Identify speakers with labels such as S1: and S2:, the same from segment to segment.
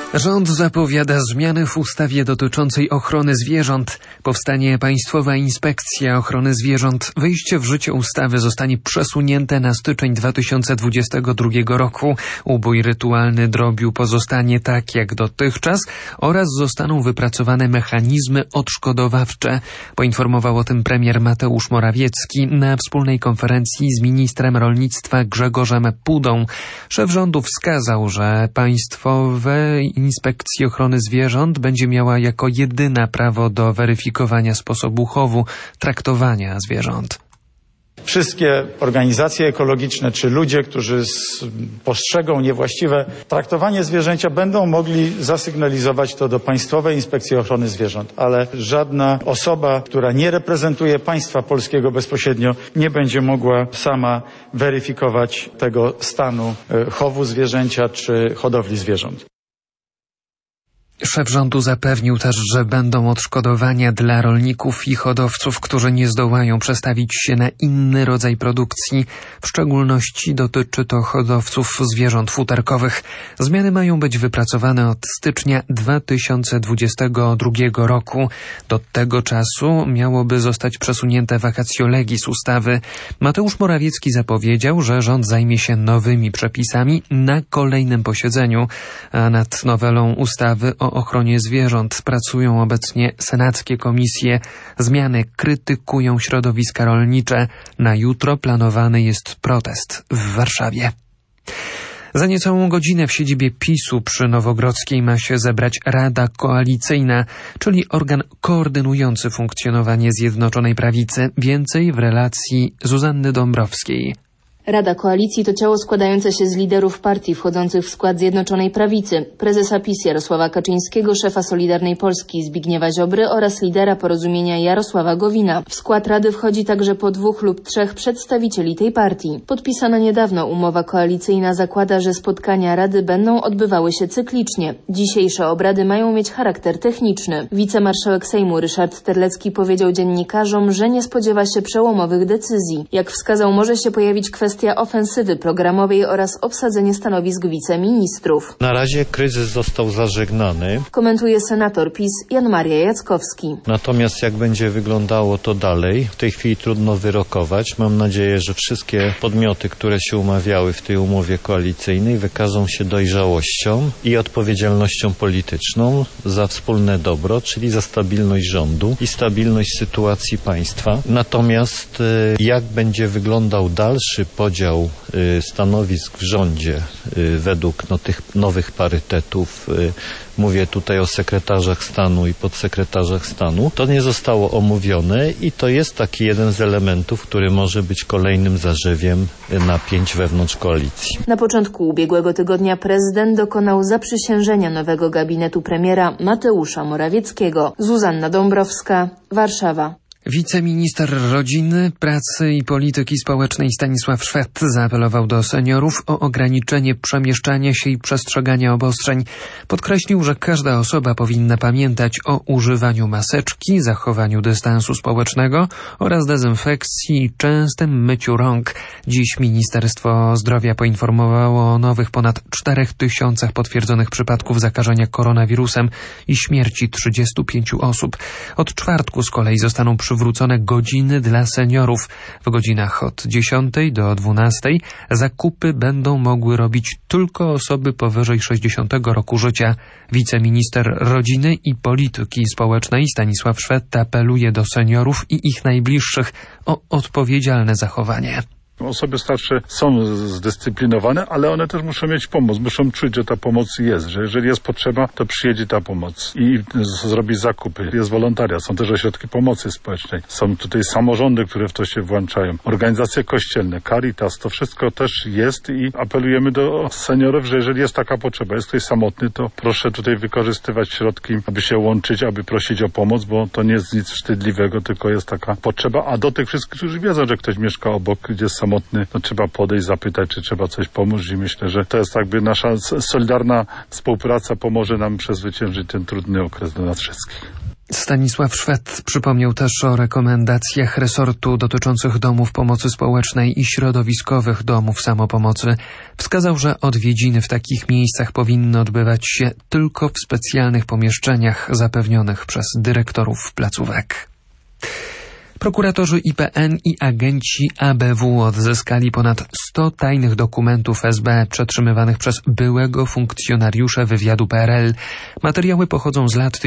S1: Rząd zapowiada zmiany w ustawie dotyczącej ochrony zwierząt. Powstanie Państwowa Inspekcja Ochrony Zwierząt. Wejście w życie ustawy zostanie przesunięte na styczeń 2022 roku. Ubój rytualny drobiu pozostanie tak jak dotychczas oraz zostaną wypracowane mechanizmy odszkodowawcze. Poinformował o tym premier Mateusz Morawiecki na wspólnej konferencji z ministrem rolnictwa Grzegorzem Pudą. Szef rządu wskazał, że Państwowe Inspekcji Ochrony Zwierząt będzie miała jako jedyna prawo do weryfikowania sposobu chowu, traktowania zwierząt.
S2: Wszystkie organizacje ekologiczne czy ludzie, którzy postrzegą niewłaściwe traktowanie zwierzęcia, będą mogli zasygnalizować to do Państwowej Inspekcji Ochrony Zwierząt, ale żadna osoba, która nie reprezentuje państwa polskiego bezpośrednio, nie będzie mogła sama weryfikować tego stanu chowu zwierzęcia czy hodowli zwierząt.
S1: Szef rządu zapewnił też, że będą odszkodowania dla rolników i hodowców, którzy nie zdołają przestawić się na inny rodzaj produkcji. W szczególności dotyczy to hodowców zwierząt futerkowych. Zmiany mają być wypracowane od stycznia 2022 roku. Do tego czasu miałoby zostać przesunięte vacatio legis ustawy. Mateusz Morawiecki zapowiedział, że rząd zajmie się nowymi przepisami na kolejnym posiedzeniu, a nad nowelą ustawy o ochronie zwierząt pracują obecnie senackie komisje. Zmiany krytykują środowiska rolnicze. Na jutro planowany jest protest w Warszawie. Za niecałą godzinę w siedzibie PiS-u przy Nowogrodzkiej ma się zebrać Rada Koalicyjna, czyli organ koordynujący funkcjonowanie Zjednoczonej Prawicy. Więcej w relacji Zuzanny Dąbrowskiej.
S3: Rada Koalicji to ciało składające się z liderów partii wchodzących w skład Zjednoczonej Prawicy, prezesa PiS Jarosława Kaczyńskiego, szefa Solidarnej Polski Zbigniewa Ziobry oraz lidera Porozumienia Jarosława Gowina. W skład Rady wchodzi także po 2 lub 3 przedstawicieli tej partii. Podpisana niedawno umowa koalicyjna zakłada, że spotkania Rady będą odbywały się cyklicznie. Dzisiejsze obrady mają mieć charakter techniczny. Wicemarszałek Sejmu Ryszard Terlecki powiedział dziennikarzom, że nie spodziewa się przełomowych decyzji. Jak wskazał, może się pojawić kwestia ofensywy programowej oraz obsadzenie stanowisk wiceministrów.
S4: Na razie kryzys został zażegnany,
S3: komentuje senator PiS Jan Maria Jackowski.
S4: Natomiast jak będzie wyglądało to dalej, w tej chwili trudno wyrokować. Mam nadzieję, że wszystkie podmioty, które się umawiały w tej umowie koalicyjnej, wykażą się dojrzałością i odpowiedzialnością polityczną za wspólne dobro, czyli za stabilność rządu i stabilność sytuacji państwa. Natomiast jak będzie wyglądał dalszy podział stanowisk w rządzie według tych nowych parytetów, mówię tutaj o sekretarzach stanu i podsekretarzach stanu, to nie zostało omówione i to jest taki jeden z elementów, który może być kolejnym zarzewiem napięć wewnątrz koalicji.
S3: Na początku ubiegłego tygodnia prezydent dokonał zaprzysiężenia nowego gabinetu premiera Mateusza Morawieckiego. Zuzanna Dąbrowska, Warszawa.
S1: Wiceminister Rodziny, Pracy i Polityki Społecznej Stanisław Szwed zaapelował do seniorów o ograniczenie przemieszczania się i przestrzegania obostrzeń. Podkreślił, że każda osoba powinna pamiętać o używaniu maseczki, zachowaniu dystansu społecznego oraz dezynfekcji i częstym myciu rąk. Dziś Ministerstwo Zdrowia poinformowało o nowych ponad 4000 potwierdzonych przypadków zakażenia koronawirusem i śmierci 35 osób. Od czwartku z kolei zostaną przywrócone godziny dla seniorów. W godzinach od 10 do 12 zakupy będą mogły robić tylko osoby powyżej 60 roku życia. Wiceminister Rodziny i Polityki Społecznej Stanisław Szwed apeluje do seniorów i ich najbliższych o odpowiedzialne zachowanie.
S5: Osoby starsze są zdyscyplinowane, ale one też muszą mieć pomoc, muszą czuć, że ta pomoc jest, że jeżeli jest potrzeba, to przyjedzie ta pomoc i zrobi zakupy. Jest wolontariat, są też ośrodki pomocy społecznej, są tutaj samorządy, które w to się włączają, organizacje kościelne, Caritas, to wszystko też jest i apelujemy do seniorów, że jeżeli jest taka potrzeba, jest ktoś samotny, to proszę tutaj wykorzystywać środki, aby się łączyć, aby prosić o pomoc, bo to nie jest nic wstydliwego, tylko jest taka potrzeba, a do tych wszystkich, którzy wiedzą, że ktoś mieszka obok, gdzie jest samotny, no trzeba podejść, zapytać, czy trzeba coś pomóc i myślę, że to jest jakby nasza solidarna współpraca pomoże nam przezwyciężyć ten trudny okres dla nas wszystkich.
S1: Stanisław Szwed przypomniał też o rekomendacjach resortu dotyczących domów pomocy społecznej i środowiskowych domów samopomocy. Wskazał, że odwiedziny w takich miejscach powinny odbywać się tylko w specjalnych pomieszczeniach zapewnionych przez dyrektorów placówek. Prokuratorzy IPN i agenci ABW odzyskali ponad 100 tajnych dokumentów SB przetrzymywanych przez byłego funkcjonariusza wywiadu PRL. Materiały pochodzą z lat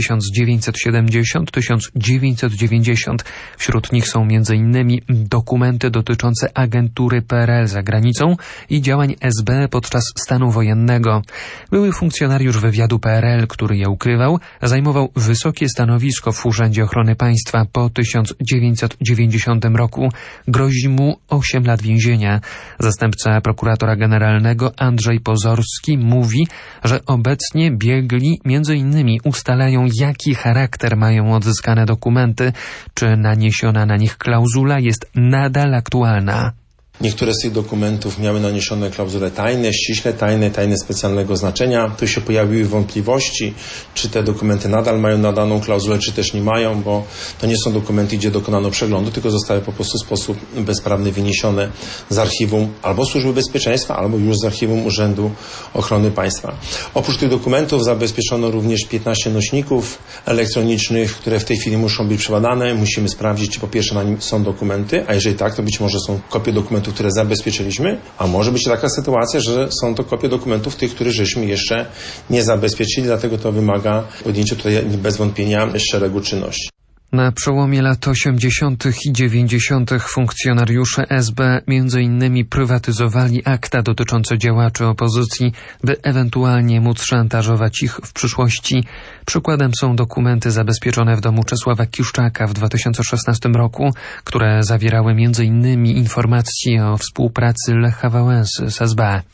S1: 1970-1990. Wśród nich są m.in. dokumenty dotyczące agentury PRL za granicą i działań SB podczas stanu wojennego. Były funkcjonariusz wywiadu PRL, który je ukrywał, zajmował wysokie stanowisko w Urzędzie Ochrony Państwa po 1990 roku. Grozi mu 8 lat więzienia. Zastępca prokuratora generalnego Andrzej Pozorski mówi, że obecnie biegli m.in. ustalają, jaki charakter mają odzyskane dokumenty, czy naniesiona na nich klauzula jest nadal aktualna.
S6: Niektóre z tych dokumentów miały naniesione klauzule tajne, ściśle tajne, tajne specjalnego znaczenia. Tu się pojawiły wątpliwości, czy te dokumenty nadal mają nadaną klauzulę, czy też nie mają, bo to nie są dokumenty, gdzie dokonano przeglądu, tylko zostały po prostu w sposób bezprawny wyniesione z archiwum albo Służby Bezpieczeństwa, albo już z archiwum Urzędu Ochrony Państwa. Oprócz tych dokumentów zabezpieczono również 15 nośników elektronicznych, które w tej chwili muszą być przebadane. Musimy sprawdzić, czy po pierwsze na nim są dokumenty, a jeżeli tak, to być może są kopie dokumentów, które zabezpieczyliśmy, a może być taka sytuacja, że są to kopie dokumentów tych, których żeśmy jeszcze nie zabezpieczyli, dlatego to wymaga podjęcia tutaj bez wątpienia szeregu czynności.
S1: Na przełomie lat 80. i 90. funkcjonariusze SB m.in. prywatyzowali akta dotyczące działaczy opozycji, by ewentualnie móc szantażować ich w przyszłości. Przykładem są dokumenty zabezpieczone w domu Czesława Kiszczaka w 2016 roku, które zawierały m.in. informacje o współpracy Lecha Wałęsy z SB.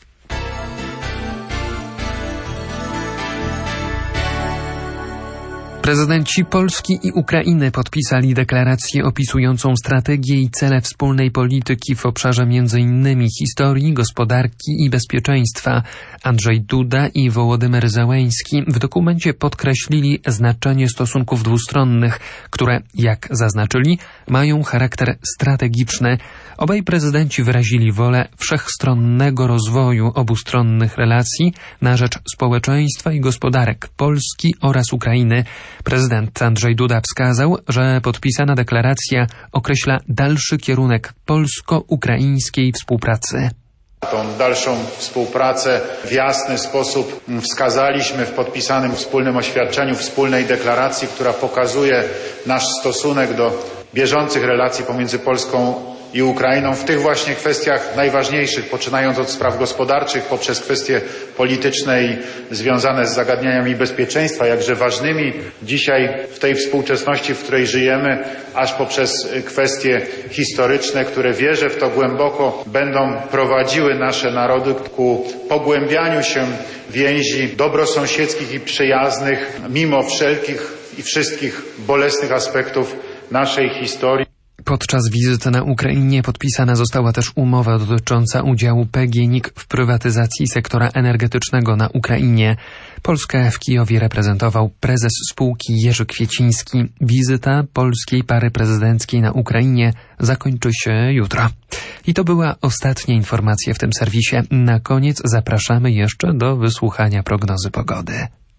S1: Prezydenci Polski i Ukrainy podpisali deklarację opisującą strategię i cele wspólnej polityki w obszarze m.in. historii, gospodarki i bezpieczeństwa. Andrzej Duda i Wołodymyr Zełenski w dokumencie podkreślili znaczenie stosunków dwustronnych, które, jak zaznaczyli, mają charakter strategiczny. Obaj prezydenci wyrazili wolę wszechstronnego rozwoju obustronnych relacji na rzecz społeczeństwa i gospodarek Polski oraz Ukrainy. Prezydent Andrzej Duda wskazał, że podpisana deklaracja określa dalszy kierunek polsko-ukraińskiej współpracy.
S7: Tą dalszą współpracę w jasny sposób wskazaliśmy w podpisanym wspólnym oświadczeniu, wspólnej deklaracji, która pokazuje nasz stosunek do bieżących relacji pomiędzy Polską i Ukrainą w tych właśnie kwestiach najważniejszych, poczynając od spraw gospodarczych, poprzez kwestie polityczne i związane z zagadnieniami bezpieczeństwa, jakże ważnymi dzisiaj w tej współczesności, w której żyjemy, aż poprzez kwestie historyczne, które, wierzę w to głęboko, będą prowadziły nasze narody ku pogłębianiu się więzi dobrosąsiedzkich i przyjaznych, mimo wszelkich i wszystkich bolesnych aspektów naszej historii.
S1: Podczas wizyty na Ukrainie podpisana została też umowa dotycząca udziału PGNiG w prywatyzacji sektora energetycznego na Ukrainie. Polskę w Kijowie reprezentował prezes spółki Jerzy Kwieciński. Wizyta polskiej pary prezydenckiej na Ukrainie zakończy się jutro. I to była ostatnia informacja w tym serwisie. Na koniec zapraszamy jeszcze do wysłuchania prognozy pogody.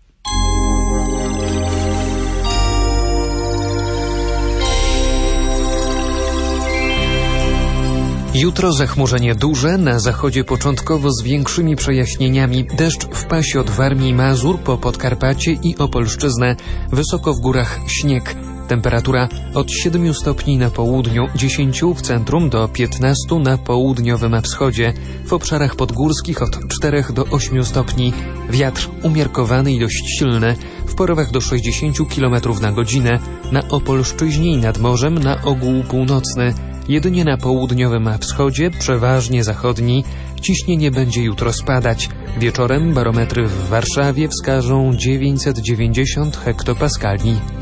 S1: Jutro zachmurzenie duże, na zachodzie początkowo z większymi przejaśnieniami. Deszcz w pasie od Warmii i Mazur po Podkarpacie i Opolszczyznę. Wysoko w górach śnieg. Temperatura od 7 stopni na południu, 10 w centrum do 15 na południowym wschodzie. W obszarach podgórskich od 4 do 8 stopni. Wiatr umiarkowany i dość silny. W porywach do 60 km na godzinę. Na Opolszczyźnie i nad morzem na ogół północny. Jedynie na południowym wschodzie, przeważnie zachodni, ciśnienie będzie jutro spadać. Wieczorem barometry w Warszawie wskażą 990 hektopaskali.